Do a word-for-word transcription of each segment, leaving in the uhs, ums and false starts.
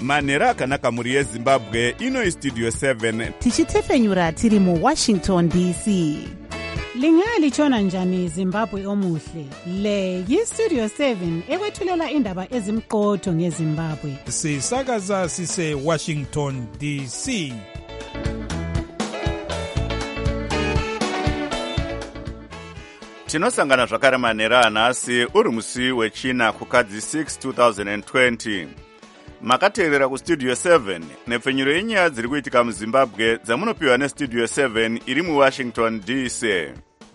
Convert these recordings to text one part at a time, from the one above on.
manhero akanaka mhuri yezimbabwe. Ino istudio seven tichitefenyura tiri muwashington D C. Lingalitshona njani Zimbabwe omuhle? Le yistudio seven ekwethulela indaba ezimqotho ngeZimbabwe. Sisakaza sise Washington D C. tinosangana zvakare manhero anhasi uri musi wechina kukadzi six two thousand twenty. Makateerera kustudio seven nepfenyuro yenyaya dziri kuitika muzimbabwe dzamunopiwa nestudio seven iri muwashington D C.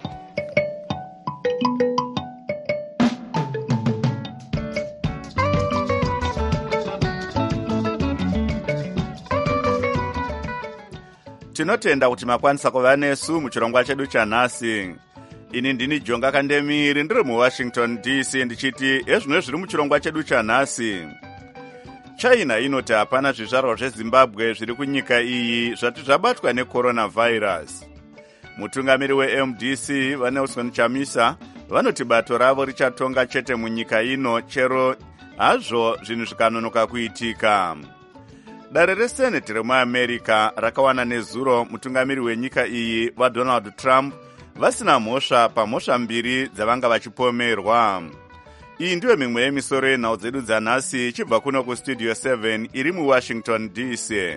tinotenda kuti makwanisa kuva nesu muchirongwa chedu chanhasi. Ini ndini Jonga Kandemiri ndiri muwashington D C ndichiti ezvino zviri muchirongwa chedu chanhasi. China inoti hapana zvizvarwa zveZimbabwe zviri kunyika iyi zvati zvabatwa necoronavirus. Mutungamiri weM D C vaNelson Chamisa vanoti bato ravo richatonga chete munyika ino chero hazvo zvinhu zvikanonoka kuitika. Dare reseneti remuamerica rakawana nezuro mutungamiri wenyika iyi vaDonald Trump vasina mhosva pamhosva mbiri dzavanga vachipomerwa. Iyi ndiyo mimwe yemisoro yenhau dzedu dzanhasi ichibva kuno kustudio seven iri muwashington D C.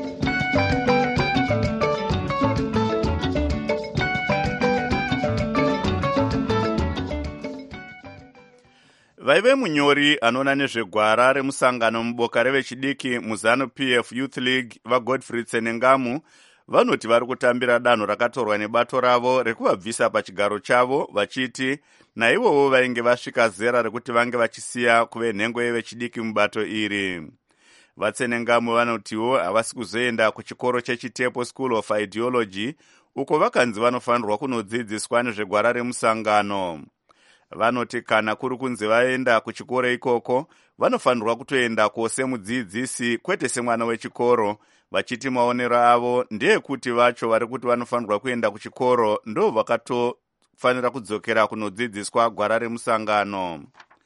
Vaive munyori anoona nezvegwara remusangano muboka revechidiki muZanu-P F Youth League vaGodfrey Tsenengamu vanoti vari kutambira danho rakatorwa nebato ravo rekuvabvisa pachigaro chavo vachiti naivowo vainge vasvika zera rekuti vange vachisiya kuve nhengo yevechidiki mubato iri. Vatsenengamu vanotiwo havasi kuzoenda kuchikoro cheChitepo School of Ideology uko vakanzi vanofanirwa kunodzidziswa nezvegwara remusangano. Vanoti kana kuri kunzi vaenda kuchikoro ikoko vanofanirwa kutoenda semudzidzisi kwete semwana wechikoro, vachiti maonero avo ndeyekuti vacho vari kuti vanofanirwa kuenda kuchikoro ndo vakatofanira kudzokera kunodzidziswa gwara remusangano.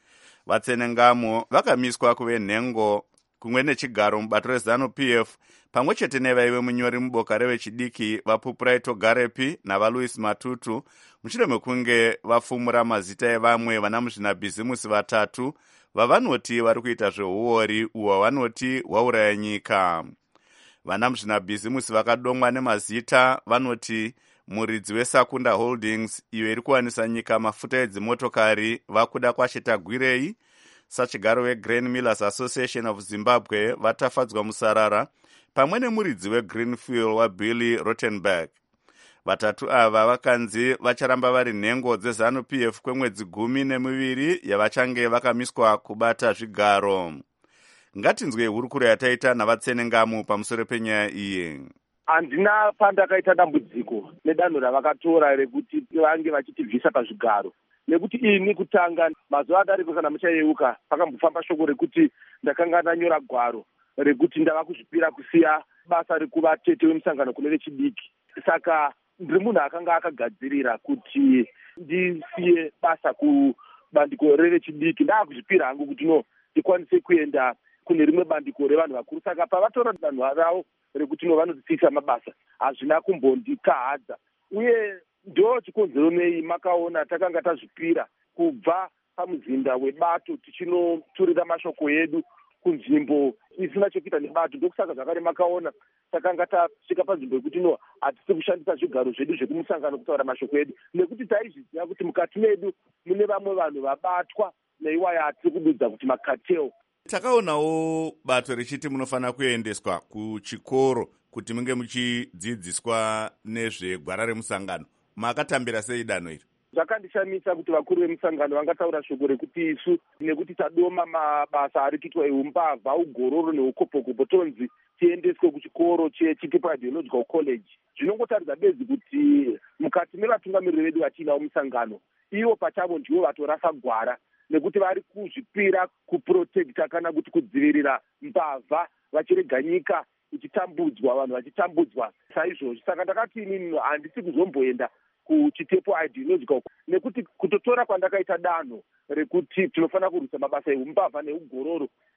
Vatsenengamo vakamiswa kuve nhengo kumwe nechigaro mubato reZanu-P F pamwe chete nevaive munyori muboka revechidiki vaPupurai Togarepi navaLouis Matutu mushure mekunge vafumura mazita evamwe vana muzvinabhizimusi vatatu vavanoti vari kuita zveuori uho vanoti hwauraya nyika. Vana muzvinabhizimusi vakadomwa nemazita vanoti muridzi weSakunda Holdings iyo iri kuwanisa nyika mafuta edzimotokari vakuda kwachetagwirei, sachigaro weGrain Millers Association of Zimbabwe vatafadzwa musarara pamwe nemuridzi weGreen Fuel waBilly Rottenberg. Vatatu ava vakanzi vacharamba vari nhengo dzeZanu-P F kwemwedzi gumi nemiviri yavachange vakamiswa kubata zvigaro. Ngatinzwe hurukuro yataita naVatsenengamu pamusoro penyaya iyi. Handina pandakaita dambudziko nedanho ravakatora rekuti vange vachitibvisa pazvigaro. Nekuti ini kutanga mazuva adariko kana muchayeuka pakambofamba shoko rekuti ndakanga ndanyora gwaro rekuti ndava kuzvipira kusiya basa rekuva tete wemusangano kune vechidiki. Saka ndiri munhu akanga akagadzirira kuti ndisiye basa kubandiko revechidiki ndaakuzvipira hangu kuti no ndikwanise kuenda kune rimwe bandiko revanhu vakuru. Saka pavatora danho ravo rekuti no vanodzitsisa mabasa hazvina kumbondikahadza, uye ndo chikonzero nei makaona takanga tazvipira kubva pamuzinda webato tichinoturira mashoko edu kunzvimbo isina chekuita nebato. Ndokusaka zvakare makaona takanga tasvika panzvimbo yekuti no hatisi kushandisa zvigaro zvedu zvekumusangano kutaura mashoko edu, nekuti taizviziva kuti mukati medu mune vamwe vanhu vabatwa neiwaya hatisi kududza kuti makateo. Takaonawo bato richiti munofanira kuendeswa kuchikoro kuti munge muchidzidziswa nezvegwara remusangano. Makatambira sei danho iri? Zvakandishamisa kuti vakuru vemusangano vangataura shoko rekuti isu nekuti tadoma mabasa ari kuitwa eumbavha, ugororo neukopokopo tonzi tiendeswe kuchikoro cheChitepo Ideological College. Zvinongotaridza bedzi kuti mukati mevatungamiriri vedu vatiinawo musangano ivo pachavo ndivo vatorasa gwara, nekuti vari kuzvipira kuprotekta kana kuti kudzivirira mbavha vachirega nyika ichitambudzwa, vanhu vachitambudzwa saizvozvo. Saka ndakati inini handisi kuzomboenda kuChitepo Ideological, nekuti kutotora kwandakaita danho rekuti tinofanira kurwisa mabasa eumbavha neugororo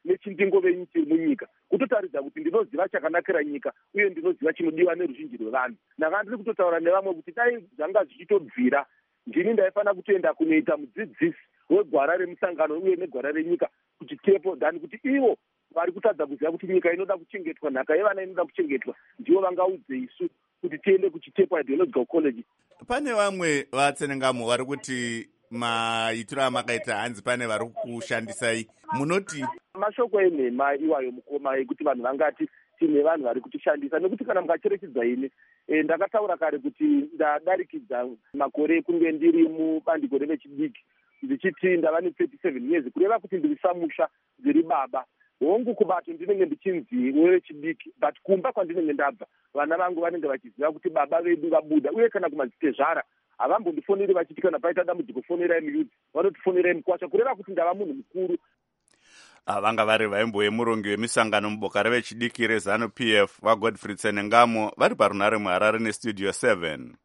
nechindingove munyika, kutotaridza kuti ndinoziva chakanakira nyika uye ndinoziva chinodiwa neruzhinji rwevanhu. Ndanga ndiri kutotaura nevamwe kuti dai zvanga zvichitobvira ndini ndaifanira kutoenda kunoita mudzidzisi wegwara remusangano uye negwara renyika kuti tepo dhani kuti ivo vari kutadza kuziva kuti nyika inoda kuchengetwa, nhaka yevana inoda kuchengetwa, ndivo vangaudze isu kuti tiende kuchitepo ideological college. Pane vamwe vatsenengamo vari kuti maitiro amakaita hanzi pane vari kushandisai, munoti? Mashoko enhema iwayo mukoma ekuti vanhu vangati tine vanhu vari kutishandisa, nekuti kana mukacherechedza ini e, ndakataura kare kuti ndadarikidza makore ekunge ndiri mubandiko revechidiki ndichiti ndava ne thirty-seven years, kureva kuti ndiri samusha ndiri baba hongu kubato ndinenge ndichinzi wevechidiki, but kumba kwandinenge ndabva vana vangu vanenge vachiziva kuti baba vedu vabuda, uye kana kumadzitezvara havambondifoneri vachiti kana paita dambudziko fonerai muyudzi, vanotifonerai mukwasha, kureva kuti ndava munhu mukuru. Vanga vari vaimbo murongi wemisangano muboka revechidiki rezanu P F vaGodfrey Tsenengamo vari parunare muHarare nestudio seven.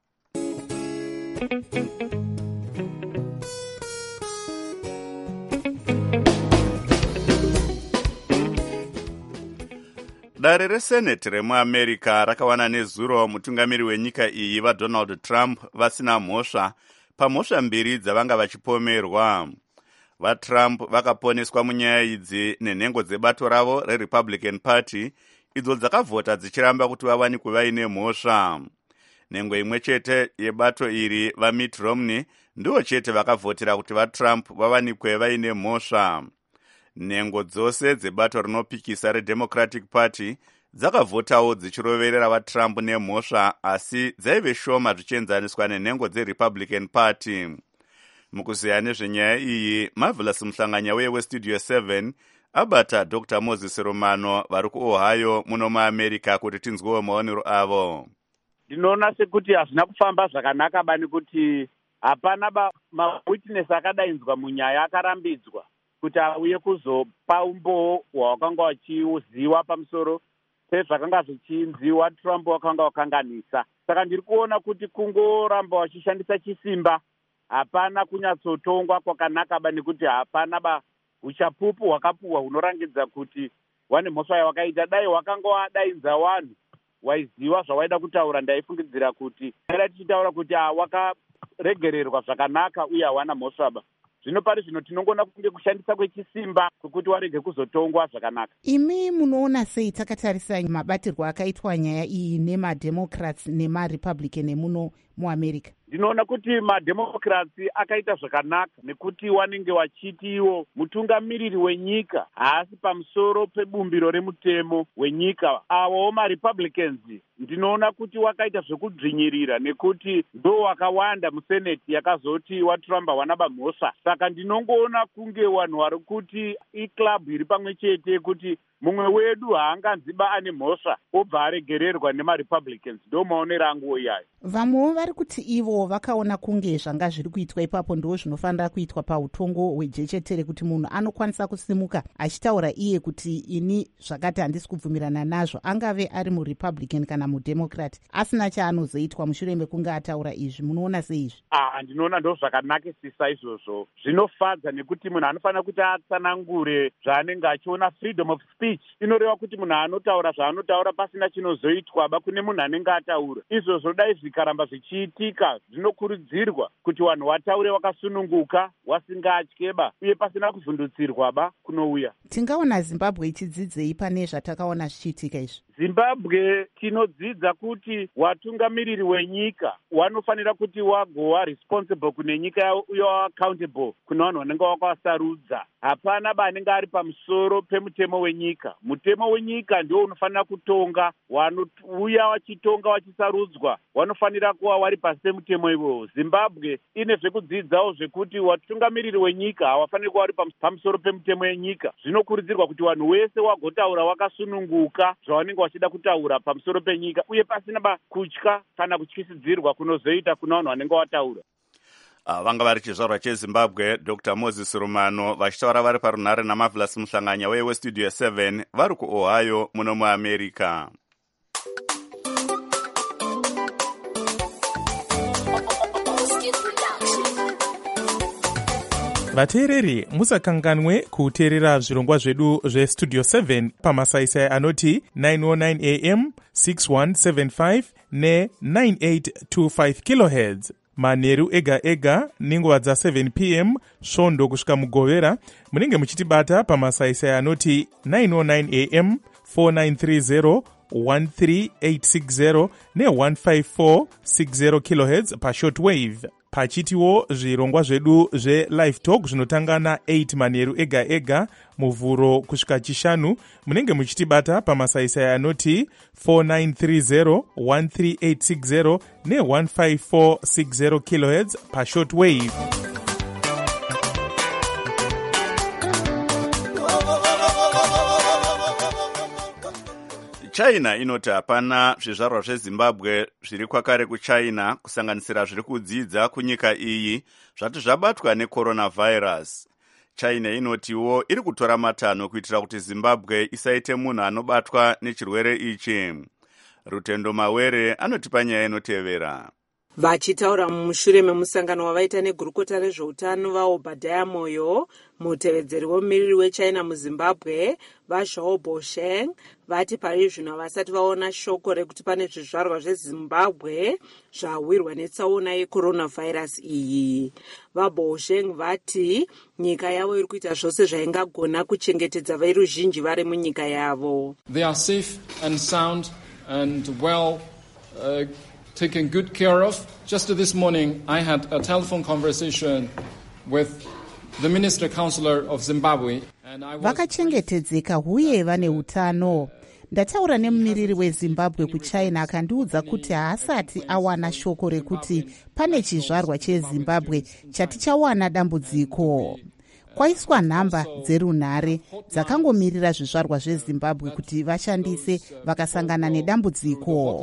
Dare reseneti remuamerica rakawana nezuro mutungamiri wenyika iyi vaDonald Trump vasina mhosva pamhosva mbiri dzavanga vachipomerwa. VaTrump vakaponeswa munyaya idzi nenhengo dzebato ravo reRepublican Party idzo dzakavhota dzichiramba kuti vawanikwe vaine mhosva. Nhengo imwe chete yebato iri vaMitt Romney ndivo chete vakavhotera kuti vaTrump vawanikwe vaine mhosva. Nhengo dzose dzebato rinopikisa reDemocratic Party dzakavhotawo dzichiroverera vaTrump nemhosva, asi dzaive shoma zvichienzaniswa nenhengo dzeRepublican Party. Mukuziya nezvenyaya iyi, Marvelous Muhlanganya weye westudio seven abata Doctor Moses Romano vari kuOhio muno muAmerica kuti tinzwewo maonero avo. Ndinoona sekuti hazvina kufamba zvakanaka bani kuti hapana mawitness akadainzwa munyaya akarambidzwa kuti auye kuzopa umboo hwawakanga wachiuziwa pamusoro pezvakanga zvichinziwa Trump wakanga wakanganisa. Saka ndiri kuona kuti kungoramba wachishandisa chisimba, hapana kunyatsotongwa kwakanaka bani kuti hapana ba uchapupu hwakapuwa hunorangidza kuti wane mhosva yawakaita. Dai wakanga wadainza vanhu waiziwa zvawaida kutaura, ndaifungidzira kuti era tichitaura kuti wakaregererwa zvakanaka uye hawana mhosva ba. Zvino pari zvino tinongona kunge kushandisa kwechisimba kwekuti warege kuzotongwa zvakanaka. Imi munoona sei takatarisa mabatirwo akaitwa nyaya iyi nemademocrats nemarepublican emuno muAmerica? Ndinoona kuti mademocrats akaita zvakanaka nekuti wanenge wachiti iwo mutungamiriri wenyika haasi pamusoro pebumbiro remutemo wenyika. Avo marepublicans ndinoona kuti wakaita zvekudzvinyirira nekuti ndo wakawanda museneti yakazoti waTrump wanaba mhosva. Saka ndinongoona kunge vanhu vari kuti iclub iri pamwe chete kuti mumwe wedu haanganziba ane mhosva obva aregererwa nemarepublicans. Ndo maonero angu iyayo. Vamwewo vari kuti ivo vakaona kunge zvanga zviri kuitwa ipapo ndo zvinofanira kuitwa pautongo hwejechetere, kuti munhu anokwanisa kusimuka achitaura iye kuti ini zvakati handisi kubvumirana nazvo, angave ari murepublican kana mudemocrat, asina chaanozoitwa mushure mekunge ataura izvi. Munoona seizvi? Ah, ndinoona ndo zvakanakisisa izvozvo. Zvinofadza nekuti munhu anofanira kuti atsanangure zvaanenge achiona. Freedom of speech inoreva kuti munhu anotaura zvaanotaura pasina chinozoitwa ba kune munhu anenge ataura. Izvozvo dai zvikaramba zvichiitika, zvinokurudzirwa kuti vanhu vataure wakasununguka, wasingatyeba uye pasina kuvhundutsirwa ba kunouya. Tingaona Zimbabwe ichidzidzei pane zvatakaona zvichiitika izvi? Zimbabwe tinodzidza kuti watungamiriri wenyika wanofanira kuti wagova responsible kune nyika yavo uye accountable kuna vanhu vanenge vakavasarudza. Hapana banenge ari pamusoro pemutemo wenyika. Mutemo wenyika ndio unofanira kutonga, wanouya wachitonga wachisarudzwa wanofanira kuva wari pasi pemutemo iwowo. Zimbabwe ine zvekudzidzawo zvekuti watungamiriri wenyika hawafaniri kuva wari pamusoro pemutemo yenyika. Zvinokurudzirwa kuti vanhu wese wagotaura wakasununguka zvawanenge wachida kutaura pamusoro penyika uye pasina kutya kana kutyisidzirwa kunozoita kuna vanhu vanenge wataura. Uh, vanga vari chizvarwa cheZimbabwe Doctor Moses Romano vachitaura vari parunare naMarvelous Muhlanganya weye westudio seven vari kuOhio muno muAmerica. vateereri musakanganwe kuteerera zvirongwa zvedu zvestudio seven pamasaisai anoti nine oh nine a m six one seven five ne nine eight two five kilohertz manheru ega ega nenguva dza seven p m svondo kusvika mugovera. Munenge muchitibata pamasaisai anoti nine oh nine a m four nine three zero one three eight six zero ne one five four six zero kilohertz pashortwave. Pachitiwo zvirongwa zvedu zve-live talk zvinotanga na eight manheru ega ega muvhuro kusvika chishanu. Munenge muchitibata pamasaisai anoti four nine three zero one three eight six zero ne one five four six zero kilohertz pashortwave. China inoti hapana zvizvarwa zveZimbabwe zviri kwakare kuchina kusanganisira zviri kudzidza kunyika iyi zvati zvabatwa necoronavirus. China inotiwo iri kutora matanho kuitira kuti Zimbabwe isaite munhu anobatwa nechirwere ichi. Rutendo Mawere anotipa nyaya inotevera. Vachitaura mumushure memusangano wavaita negurukota rezveutano vaObadiah Moyo, mutevedzeri womumiriri weChina muZimbabwe vaZhao Bosheng vati pari zvino vasati vaona shoko rekuti pane zvizvarwa zveZimbabwe zvawirwa netsaona yecoronavirus iyi. VaBosheng vati nyika yavo iri kuita zvose zvaingagona kuchengetedza veruzhinji vari munyika yavo. They are safe and sound and well uh, taken good care of. Just this morning, I had a telephone conversation with the Minister Councillor of Zimbabwe. Vakachengetedzeka uye vane utano. Ndataura nemumiriri weZimbabwe kuChina akandiudza kuti haasati awana shoko rekuti pane chizvarwa cheZimbabwe chati chawana dambudziko. Kwaiswa nhamba dzerunhare dzakangomirira zvizvarwa zveZimbabwe kuti vashandise vakasangana nedambudziko.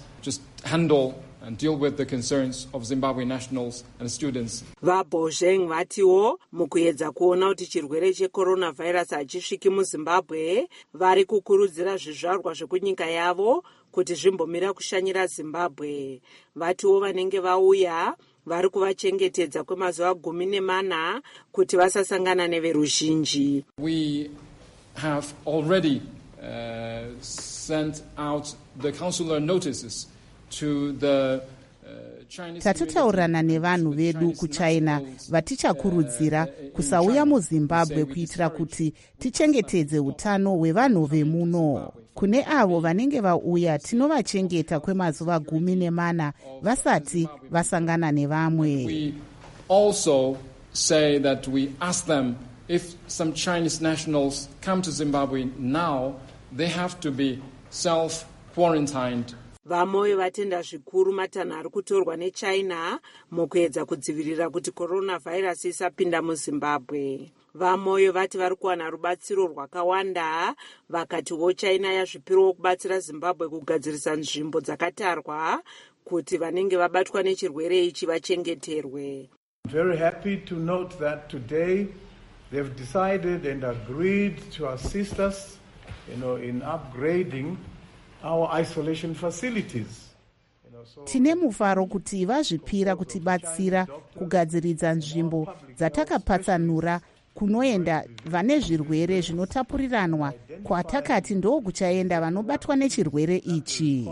And deal with the concerns of Zimbabwe nationals and students. VaBosheng vatiwo mukuedza kuona kuti chirwere checoronavirus hachisviki muZimbabwe, vari kukurudzira zvizvarwa zvekunyika yavo kuti zvimbomira kushanyira Zimbabwe. Vatiwo vanenge vauya vari kuvachengetedza kwemazuva gumi nemana kuti vasasangana neveruzhinji. We have already uh, sent out the consular notices to the tatotaurirana nevanhu vedu kuChina vatichakurudzira kusauya muZimbabwe kuitira kuti tichengetedze utano hwevanhu vemuno. Kune avo vanenge vauya tinovachengeta kwemazuva gumi nemana vasati vasangana nevamwe. We also say that we ask them if some Chinese nationals come to Zimbabwe now, they have to be self-quarantined. VaMoyo vatenda zvikuru matanho ari kutorwa neChina mukuedza kudzivirira kuti coronavirus isapinda muZimbabwe. VaMoyo vati vari kuwana rubatsiro rwakawanda, vakatiwo China yazvipirawo kubatsira Zimbabwe kugadzirisa nzvimbo dzakatarwa kuti vanenge vabatwa nechirwere ichi vachengeterwe. I'm very happy to note that today they've decided and agreed to assist us, you know, in upgrading our isolation facilities. Tine mufaro kuti vazvipira kutibatsira kugadziridza nzvimbo dzatakapatsanura kunoenda vane zvirwere zvinotapuriranwa kwatakati ndo kuchaenda vanobatwa nechirwere ichi.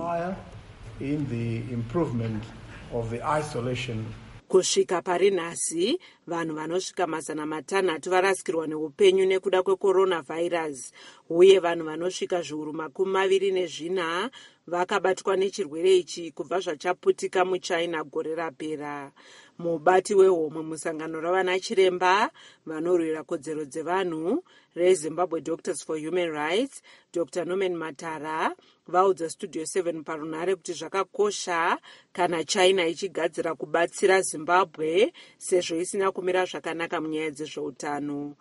In the improvement of the isolation. Kusvika pari nhasi, vanhu vanosvika mazana matanhatu varasikirwa neupenyu nekuda kwecoronavirus, uye vanhu vanosvika zviuru makumi maviri nezvina vakabatwa nechirwere ichi kubva zvachaputika muChina gore rapera. Mubati wehomwe musangano ravana chiremba vanorwira kodzero dzevanhu reZimbabwe Doctors for Human Rights, Doctor Norman Matara, vaudza Studio seven parunhare kuti zvakakosha kana China ichigadzira kubatsira Zimbabwe sezvo isina kumira zvakanaka munyaya dzezveutano.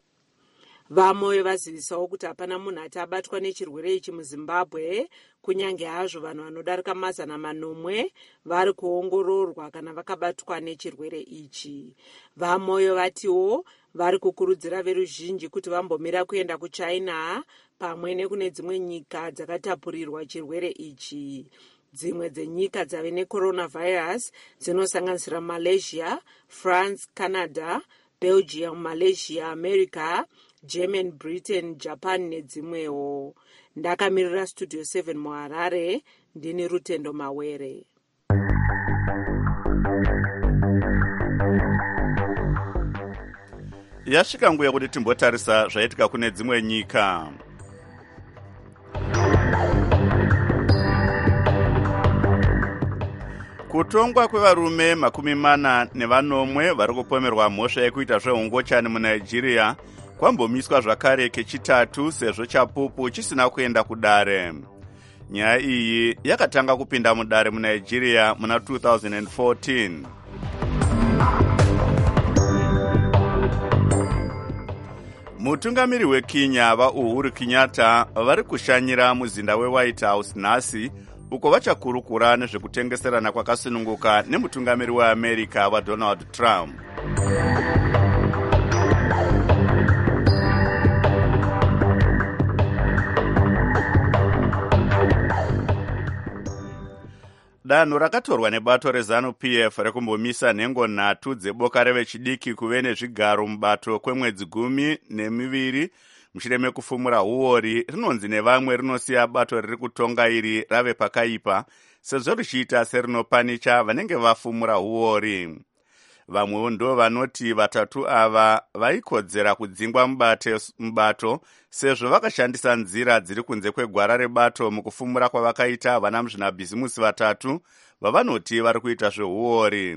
VaMoyo vazivisawo kuti hapana munhu ati abatwa nechirwere ichi muZimbabwe, kunyange hazvo vanhu vanodarika mazana manomwe vari kuongororwa kana vakabatwa nechirwere ichi. VaMoyo vatiwo vari kukurudzira veruzhinji kuti vambomira kuenda kuChina pamwe nekune dzimwe nyika dzakatapurirwa chirwere ichi. Dzimwe dzenyika dzave necoronavirus dzinosanganisira Malaysia, France, Canada, Belgium, Malaysia, America, German, Britain, Japan nedzimwewo. Ndakamirira Studio seven muHarare, ndini Rutendo Mawere. Yasvika nguva yekuti timbotarisa zvaitika kune dzimwe nyika. Kutongwa kwevarume makumi mana nevanomwe vari kupomerwa mhosva yekuita zvehungochani muNigeria kwambomiswa zvakare kechitatu sezvo chapupu chisina kuenda kudare. Nyaya iyi yakatanga kupinda mudare muNigeria muna two thousand fourteen. Mutungamiri weKenya vaUhuru Kenyatta vari kushanyira muzinda weWhite House nhasi uko vachakurukura nezvekutengeserana kwakasununguka nemutungamiri weAmerica vaDonald Trump. Danho rakatorwa nebato reZANU-P F rekumbomisa nhengo nhatu dzeboka revechidiki kuve nezvigaro mubato kwemwedzi gumi nemiviri mushure mekufumura uori rinonzi nevamwe rinosiya bato riri kutonga iri rave pakaipa sezvo richiita serinopanicha vanenge vafumura uori. Vamwewo ndo vanoti vatatu ava vaikodzera kudzingwa mubato sezvo vakashandisa nzira dziri kunze kwegwara rebato mukufumura kwavakaita vana muzvinabhizimusi vatatu vavanoti vari kuita zveuori.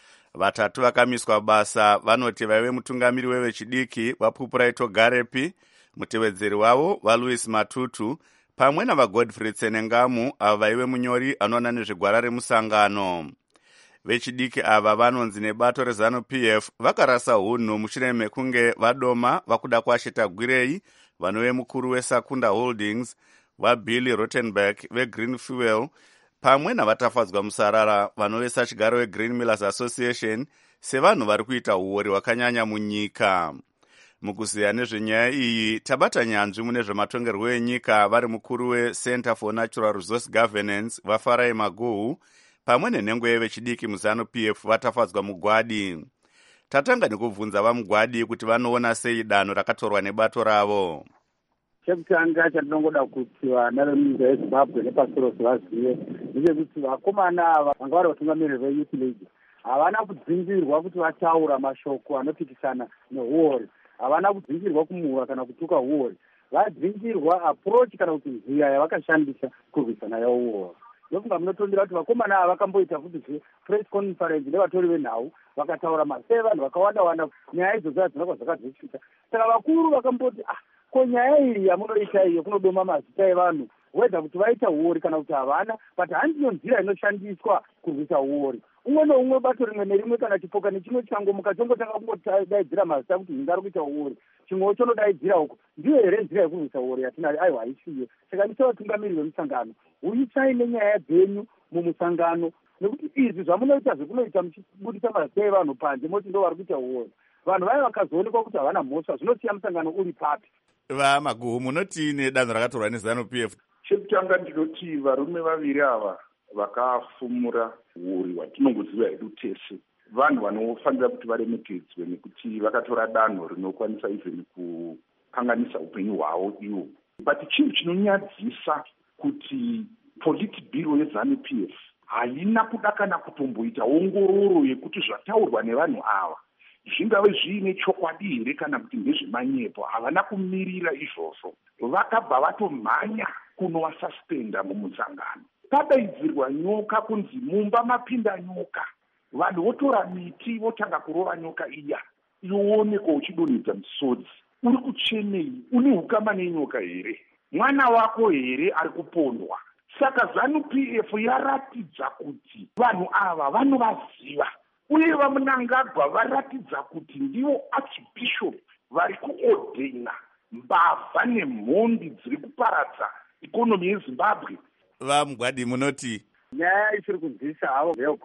Vatatu vakamiswa basa vanoti vaive mutungamiri wevechidiki vaPupuraito Garepi, mutevedzeri wavo vaLouis Matutu pamwe navaGodfrey Tsenengamu ava vaive munyori anoona nezvegwara remusangano. Vechidiki ava vanonzi nebato reZANU-P F vakarasa hunhu mushure mekunge vadoma vakuda kuasheta Gwirei vanove mukuru weSakunda Holdings, vaBilly Rottenberg veGreen Fuel pamwe navatafadzwa musarara vanove sachigaro weGreen Millers Association sevanhu vari kuita uori hwakanyanya munyika. Mukuziya nezvenyaya iyi tabata nyanzvi mune zvematongerwo enyika vari mukuru weCenter for Natural Resource Governance vaFarai Maguhu pamwe nenhengo yevechidiki muZANU-P F vatafadzwa mugwadi. Tatanga nekubvunza vamugwadi kuti vanoona sei danho rakatorwa nebato ravo. Chekutanga chandinongoda kuti vana vemunyika yeZimbabwe nepasi rose vazive ndechekuti vakomana ava vanga vari vatungamiriri veYouth League havana kudzingirwa kuti vataura mashoko anopikisana neuori, havana kudzingirwa kumuhura kana kutuka uori, vadzingirwa approach kana kuti nzira yavakashandisa kurwisana yauori. Ndofunga munotondera kuti vakomana ava vakamboita futi press conference nevatori venhau vakataura maseve vanhu vakawanda wanda nyaya idzodzo hadzina zvakadzosvika. Saka vakuru vakamboti ah ko nyaya iyi yamunoita iyo kunodoma mazita evanhu wedha kuti vaita uori kana kuti havana, but handiyo nzira inoshandiswa kurwisa uori. Umwe neumwe bato rimwe nerimwe kana chipoka nechimwe changomuka chongotanga kungodaidzira mazita kuti hinga ari kuita uori, chimwewo chonodaidzira uko. Ndiyo here nzira yekurwisa uori yatinari aiwa haisiyo. Saka ndichavatungamiri vemusangano, uyisai nenyaya dzenyu mumusangano, nekuti izvi zvamunoita zvekunoita muchibudisa mazita evanhu panze moti ndo vari kuita uori. Vanhu vaya vakazoonekwa kuti havana mhosva zvinosiya musangano uri papi. VaMaguhu munoti nedanho rakatorwa neZANU-P F. Chekutanga ndinoti varume vaviri ava vakafumura uori hwatinongoziva hedu tese vanhu vanofanira kuti varemekedzwe nekuti vakatora danho rinokwanisa even kukanganisa upenyu hwavo ivo. But chinhu chinonyadzisa kuti politbiro yeZANU-P F haina kuda kana kutomboita ongororo yekuti zvataurwa nevanhu ava zvingave zviine chokwadi here kana kuti ndezvemanyepo. Havana kumirira izvozvo, vakabva vatomhanya kunovasuspenda mumusangano. Padaidzirwa nyoka kunzi mumba mapinda nyoka, vanhu votora miti votanga kurova nyoka iya ioonekwa uchidonhedza misodzi. Uri kuchenei? Une ukama nenyoka here? Mwana wako here ari kupondwa? Saka ZANU-P F yaratidza kuti vanhu ava vanovaziva uye vamunangagwa varatidza kuti ndivo archbishop vari kuodhena mbavha nemhondi dziri kuparadza ikonomi yeZimbabwe. VaMugwadi munoti nyaya isiri kunzwisa havo ndeyekuti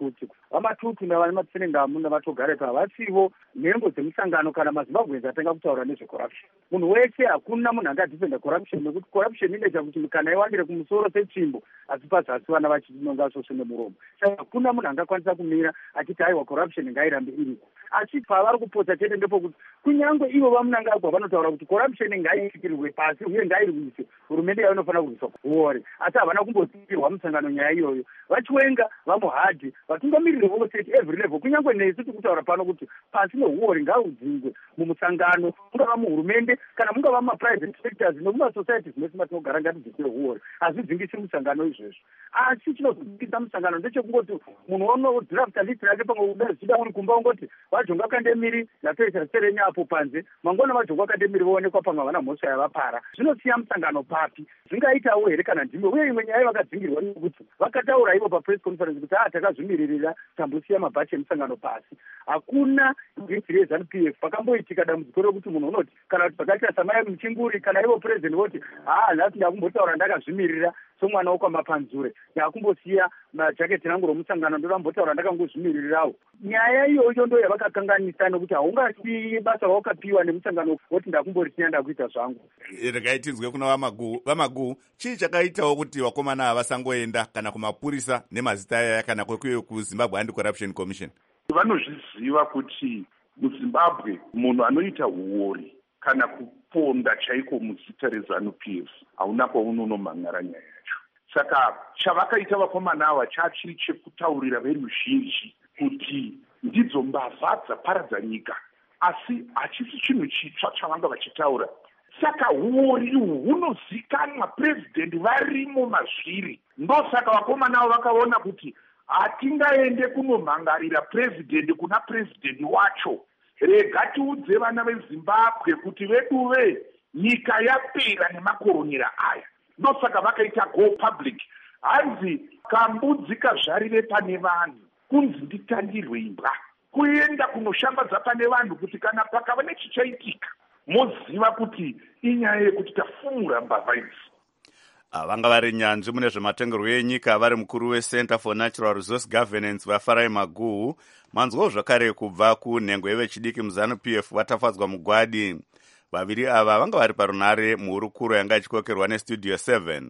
vamatutu navane matsenengamu navatogarepa havasivo nhengo dzemusangano kana mazimbabwenzi atanga kutaura nezvecorruption. Munhu wese hakuna munhu angadhifenda corruption nekuti corruption inoita kuti kana iwandire kumusoro setsvimbo asi pazasi vana vachinonga svosvo nemuromo. Saka hakuna munhu angakwanisa kumira achiti aiwa corruption ngairambe iriko. Asi pavari kupota chete ndepokuti kunyange ivo vamunangagwa vanotaura kuti corruption ngaifikirirwe pasi uye ngairwise, hurumende yavo inofanira kurwisa kuore. Asi havana kumbosikirwa musangano nyaya iyoyo. Vachiwenga vamuhadhi vatungamiriri vose every level, kunyange nesu tikutaura pano kuti pasi nehuori ngaudzingwe mumusangano, mungava muhurumende kana mungava maprivate sectors nemumasocieties mese matinogara ngatidzikire huori. Hazvidzingisi musangano izvezvo. Asi chinozodzingisa musangano ndechekungoti munhu onodrafta list rake pamwe udazvida uri kumba ungoti vajonga akandemiri yapesa serenya apo panze mangwana vajonga akandemiri voonekwa pamwe havana mhosva yavapara. Zvinosiya musangano papi? Zvingaitawo here kana ndimwe? Uye imwe nyaya vakadzingirwa nekuti vakataura ivo papress conference kuti ah takazvimiririra tambosiya mabhachi emusangano pasi. Hakuna gate reZANU P F pakamboitika dambudziko rekuti munhu unoti kana kuti pakaita samai muchinguri kana ivo president voti ah nhasi ndakumbotaura ndakazvimirira somwana wokwamapanzure ndakumbosiya majaketi rangu romusangano ndorambotaura ndakangozvimiririrawo. Nyaya iyoyo ndo yavakakanganisa nekuti haungasiyi basa rawakapiwa nemusangano woti ndakumborisiya ndakuita zvangu. Regai tinzwe kuna vamaguu. Vamaguu, chii chakaitawo kuti vakomana havasangoenda kana kumapurisa nemazita aya kana kwekuyo kuZimbabwe Anti-Corruption Commission? Vanozviziva kuti muZimbabwe munhu anoita uori kana kuponda chaiko muzita reZANU P F hauna kwaunonomhangara nyaya yacho. Saka chavakaita vakomana ava chachiri chekutaurira veruzhinji kuti ndidzo mbavha dzaparadza nyika, asi hachisi chinhu chitsva chavanga vachitaura. Saka uori uhu hunozikanwa, president varimo mazviri. Ndosaka vakomana avo vakaona kuti hatingaende kunomhangarira president kuna president wacho. Rega tiudze vana veZimbabwe kuti veduve nyika yapera nemakoronera aya. Ndosaka vakaita go public. Hanzi kambudzi kazvarire pane vanhu kunzi nditandirwe imbwa. Kuenda kunoshambadza pane vanhu kuti kana pakava nechichaitika moziva kuti inyaya yekuti tafumura mbavha idzi. Vanga vari nyanzvi mune zvematongerwo enyika vari mukuru weCenter for Natural Resource Governance vaFarai Maguhu. Manzwawo zvakare kubva kunhengo yevechidiki muZANU P F vatafadzwa mugwadi. Vaviri ava vanga vari parunare muhurukuro yanga ichikokerwa neStudio seven.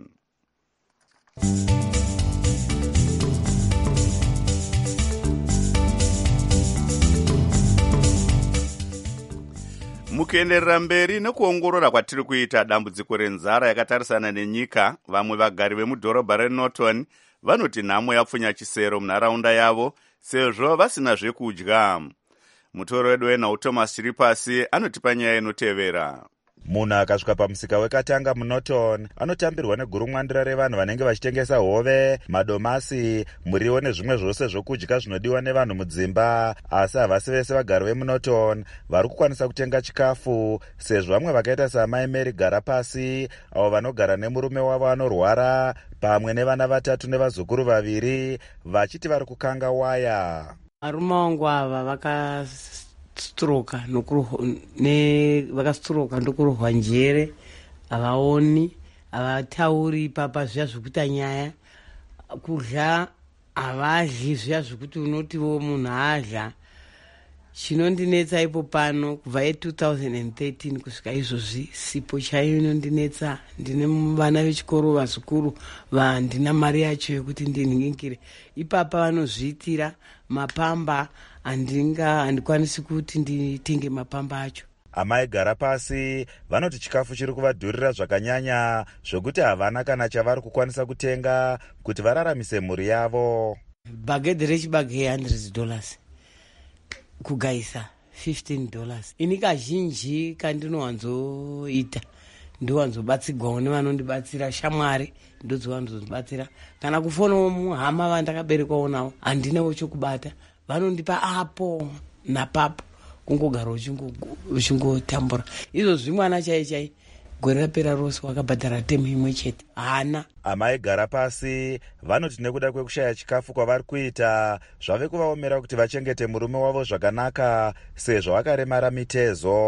Mukuenderera mberi nekuongorora kwatiri kuita dambudziko renzara yakatarisana nenyika, vamwe vagari vemudhorobha reNorton vanoti nhamo yapfunya chisero munharaunda yavo sezvo vasina zvekudya. Mutoro wedu wenhau Thomas Chiripasi anotipa nyaya inotevera. Munhu akasvika pamusika wekatanga muNorton anotambirwa negurumwandira revanhu vanenge vachitengesa hove, madomasi, muriwo nezvimwe zvose zvokudya zvinodiwa nevanhu mudzimba. Asi havasi vese vagari vemuNorton vari kukwanisa kutenga chikafu, sezvo vamwe vakaita saamai Mary Garapasi avo vanogara nemurume wavo anorwara pamwe nevana vatatu nevazukuru vaviri vachiti vari kukanga waya. Varume vangu ava vakastroka ne vakastroka ndokurohwa njere, havaoni, havatauri papa zviya zvekuita nyaya, kudya havadyi zviya zvekuti unotiwo munhu adya. Chinondinetsa ipo pano kubva ye two thousand thirteen kusvika izvozvi sipo chaiyo inondinetsa. Ndine vana vechikoro vazukuru vandina mari yacho yokuti ndinhingire. Ipapa vanozviitira mapamba, handinga handikwanisi kuti nditenge mapamba acho. Amai Garapasi vanoti chikafu chiri kuvadhurira zvakanyanya zvokuti havana kana chavari kukwanisa kutenga kuti vararamise mhuri yavo. Bagedhi rechibage one hundred dollars. Kugaisa fifteen dollars. Ini kazhinji kandinowanzoita ndowanzobatsirwawo nevanondibatsira, shamwari ndodzovanzobatsira. Kana kufonawo muhama vandakaberekwawo navo handinawo chokubata, vanondipa apo napapo kungogara uchingotambura. Izvozvi mwana chai chai gore rapera rose wakabhadhara temu imwe chete hana. Amai Garapasi vanoti nekuda kwekushaya chikafu kwavari kuita zvave kuvaomera kuti vachengete murume wavo zvakanaka sezvo vakaremara mitezo.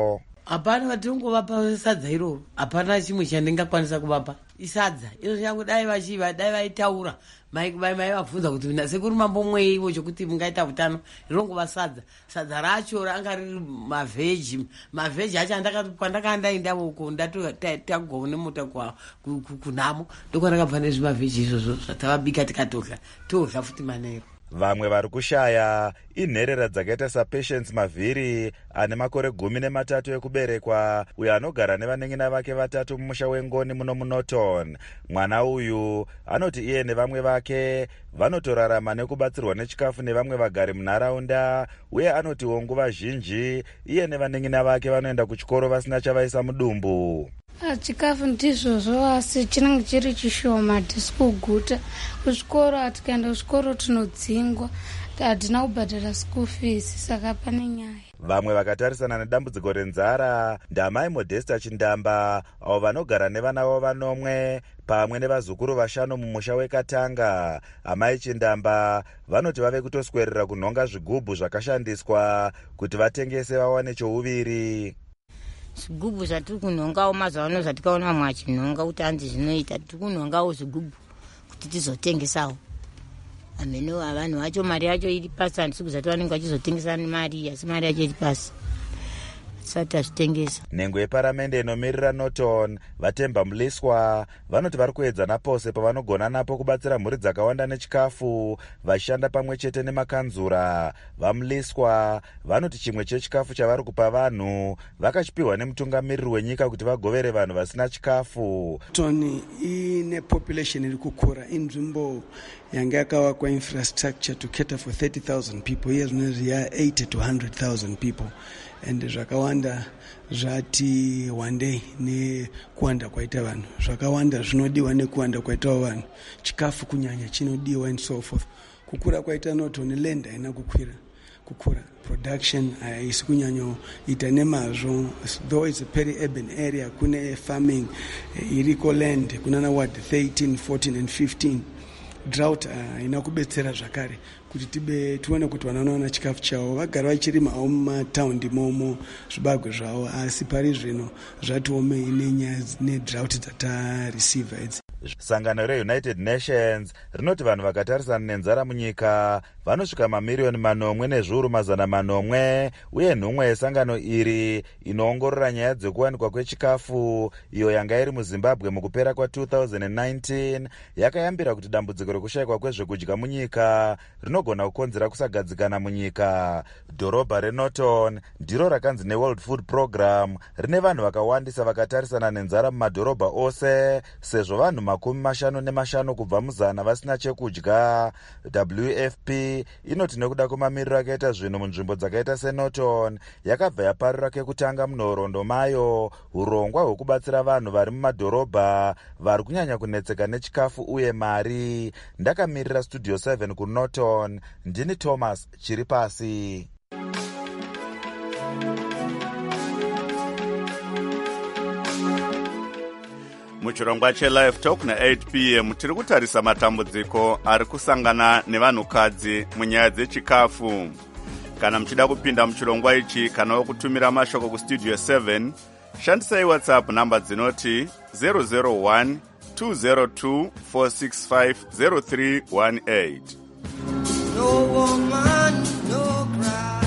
hapana vatingovapa sadza iroro, hapana chimwe chandingakwanisa kuvapa isadza izvo changu. Dai vachiva dai vaitaura mai vaivabvunza kuti nasekuri mambomwei ivo chokuti mungaita utano, rinongova sadza. Sadza racho ranga riri mavheji, mavheji acho kwandakaandaenda uko ndatagwa nemuta kunhamo ndokwandakabva nezvimavheji izvozvo zvatavabika tikatodla todla futi manero. Vamwe vari kushaya inherera dzakaita saPatience Mavhiri ane makore gumi nematatu ekuberekwa, uyo anogara nevaneng'ina vake vatatu mumusha wengoni muno muNorton. Mwana uyu anoti iye nevamwe vake vanotorarama nekubatsirwa nechikafu nevamwe vagari munharaunda, uye anotiwo nguva zhinji iye nevaneng'ina vake vanoenda kuchikoro vasina chavaisa mudumbu. Chikafu ndizvozvo asi chinenge chiri chishoma, hatisi kuguta. Kuzvikoro hatikaenda kuzvikoro tinodzingwa, hatina kubhadhara school fees, saka pane nyaya. Vamwe vakatarisana nedambudziko renzara ndamai Modesta Chindamba, avo vanogara nevana vavo vanomwe pamwe nevazukuru vashanu mumusha weKatanga. Amai Chindamba vanoti vave kutoswerera kunhonga zvigubhu zvakashandiswa kuti vatengese vawane chouviri. Zvigubhu zvatiri kunhongawo mazuva ano zvatikaona vamwe vachinhonga kuti hanzi zvinoita, tiri kunhongawo zvigubhu kuti tizotengesawo. Ameno vanhu vacho mari yacho iri pasi, handisi kuzati vanenge vachizotengesa mari, asi mari yacho iri pasi. Sati azvitengesa. Nhengo yeparamende inomirira Norton, Vatemba Muliswa, vanoti vari kuedza napose pavanogona napo kubatsira mhuri dzakawanda nechikafu, vachishanda pamwe chete nemakanzura. VaMuliswa vanoti chimwe chechikafu chavari kupa vanhu vakachipiwa nemutungamiriri wenyika kuti vagovere vanhu vasina chikafu. Norton ine population iri kukura, inzvimbo yanga yakavakwa infrastructure to cater for thirty thousand people, here zvinonzi ya eighty to one hundred thousand people. And zvakawanda zvati wandei nekuwanda kwaita vanhu, zvakawanda zvinodiwa nekuwanda kwaita vanhu, chikafu kunyanya chinodiwa and so forth. Kukura kwaita Norton, land haina kukwira kukura, production haisi kunyanyoita nemazvo, though it's a peri-urban area, kune farming iriko land kunana ward thirteen, fourteen and fifteen. Drought haina kubetsera zvakare kuti tibe tuone kuti vanoona chikafu chavo, vagara vachirima mumataundi momo zvibagwe zvavo, asi pari zvino zvatiome nenyaya nedrought dzatareceiva idzi. Sangano reUnited Nations rinoti vanhu vakatarisana nenzara munyika vanosvika mamiriyoni manomwe nezviuru mazana manomwe, uye nhumwe yesangano iri inoongorora nyaya dzekuwanikwa kwechikafu iyo yanga iri muZimbabwe mukupera kwa two thousand nineteen yakayambira kuti dambudziko rekushayikwa kwezvekudya munyika rinogona kukonzera kusagadzikana munyika. Dhorobha reNorton ndiro rakanzi neWorld Food Program rine vanhu vakawandisa vakatarisana nenzara mumadhorobha ose, sezvo vanhu makumi mashanu nemashanu kubva muzana vasina chekudya. W F P inoti nekuda kwemamiriro akaita zvinhu munzvimbo dzakaita seNorton yakabva yaparira kekutanga munhoroondo mayo urongwa hwekubatsira vanhu vari mumadhorobha vari kunyanya kunetseka nechikafu uye mari. Ndakamirira Studio seven kuNorton, ndini Thomas Chiripasi. Muchirongwa cheLive Talk na-eight p m tiri kutarisa matambudziko ari kusangana nevanhukadzi munyaya dzechikafu. Kana muchida kupinda muchirongwa ichi kana kutumira mashoko kuStudio seven, shandisai WhatsApp namba dzinoti zero zero one two zero two four six five zero three one eight. No woman, no cry.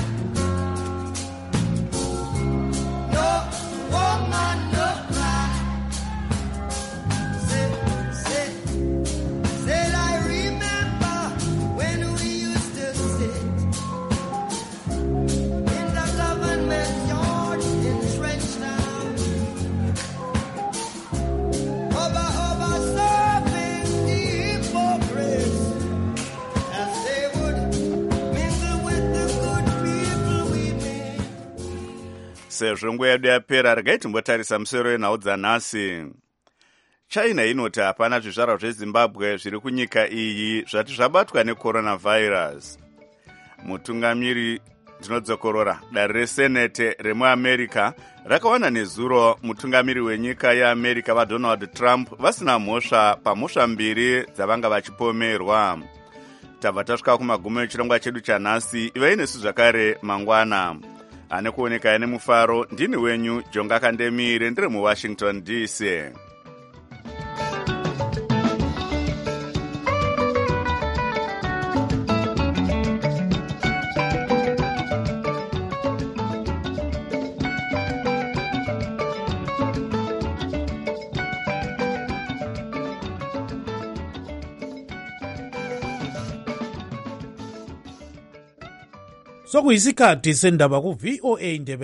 No woman, no cry. Say, say, say, I remember when we used to sit in the government yard in Trenchtown. Over, over, serving the hypocrites. Sezvo nguva yedu yapera, regai timbotarisa musoro wenhau dzanhasi. China inoti hapana zvizvarwa zveZimbabwe zviri kunyika iyi zvati zvabatwa necoronavirus. Mutungamiri dzinodzokorora dare resenete remuAmerica rakawana nezuro mutungamiri wenyika yeAmerica vaDonald Trump vasina mhosva pamhosva mbiri dzavanga vachipomerwa. Tabva tasvika kumagumo echirongwa chedu chanhasi. Ivai nesu zvakare mangwana. ane kuoneka ane mufaro. Ndini wenyu Jonga Kandemire, ndiri muWashington D C. sokuyisikhathi sendaba ku V O A Indebe